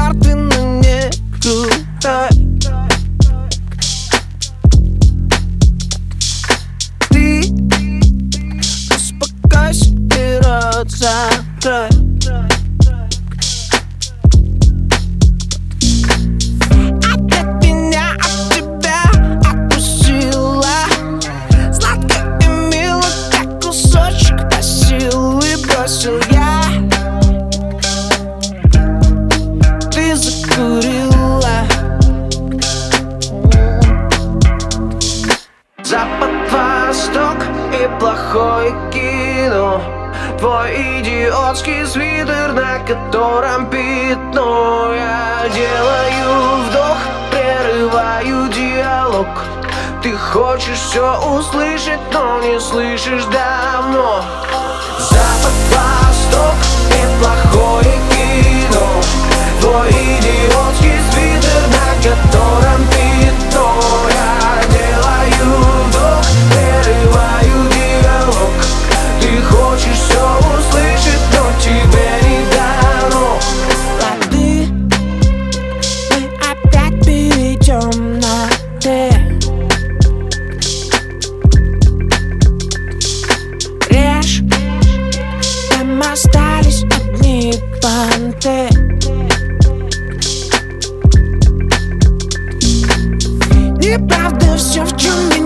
карты на нету. Ты успокойся и рот закрой. Опять меня от тебя отпустила. Сладко и мило, как кусочек по силе бросил я. Ты закурила. Запад, восток и плохое кино. Твой идиотский свитер, на котором пятно. Я делаю вдох, прерываю диалог. Ты хочешь все услышать, но не слышишь давно. Запад, восток и плохое кино. Твой идиотский свитер, на котором пятно. Я делаю вдох, прерываю диалог. Ты хочешь все услышать, но тебе не дано. Лады, мы опять перейдем на «ты». Режь, там остались одни понты. Неправда все, в чем